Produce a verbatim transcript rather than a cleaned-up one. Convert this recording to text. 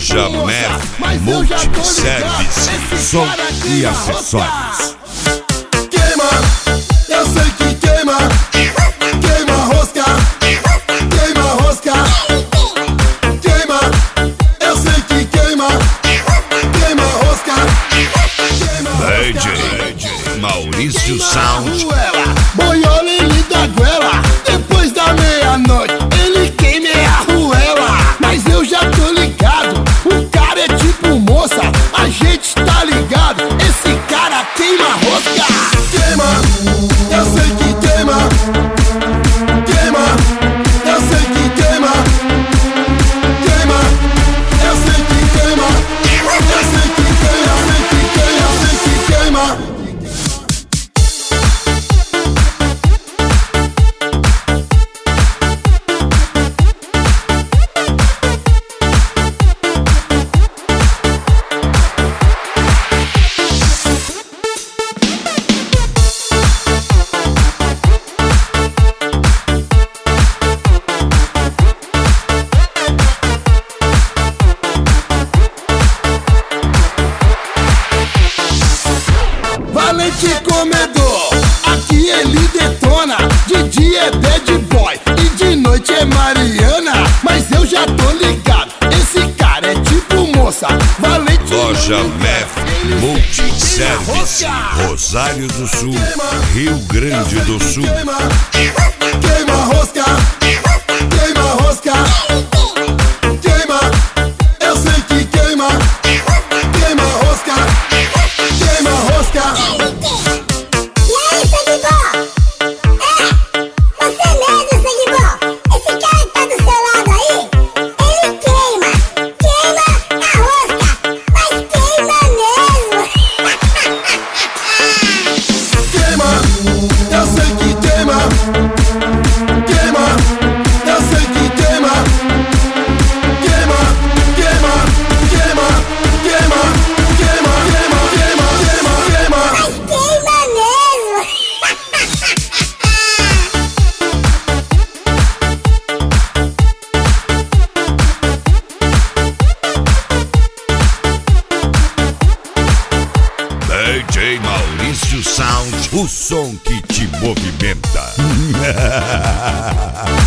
Loja Mer Multiservice, som e acessórios. Queima, eu sei que queima. Queima rosca, queima rosca. Queima, eu sei que queima. Queima rosca, queima D J Maurício Sound. Boiola ele da goela. Depois da meia-noite ele queima a ruela. Mas eu já tô ligado, o cara é tipo moça. A gente tá ligado, esse cara queima rosca. Queima, eu sei que queima. Queima, eu sei que queima. Queima, eu sei que queima. Eu sei que queima, eu sei que queima, eu sei que queima. Valente comedor, aqui ele detona. De dia é bad boy e de noite é Mariana. Mas eu já tô ligado, esse cara é tipo moça. Valente Loja Mer Multiservice, Rosário do Sul, Rio Grande do Sul. Queima, queima rosca, queima rosca. Queima, eu sei que queima. Queima rosca, queima rosca. E aí, sangue bom? É, você mesmo, sangue bom. Esse cara que tá do seu lado aí, ele queima, queima a rosca, mas queima mesmo. Queima, eu sei que queima. Queima, eu sei que queima. Queima, queima, queima, queima, queima, queima, queima, queima, queima. Mas queima mesmo. D J Maurício Sound, o som que te movimenta.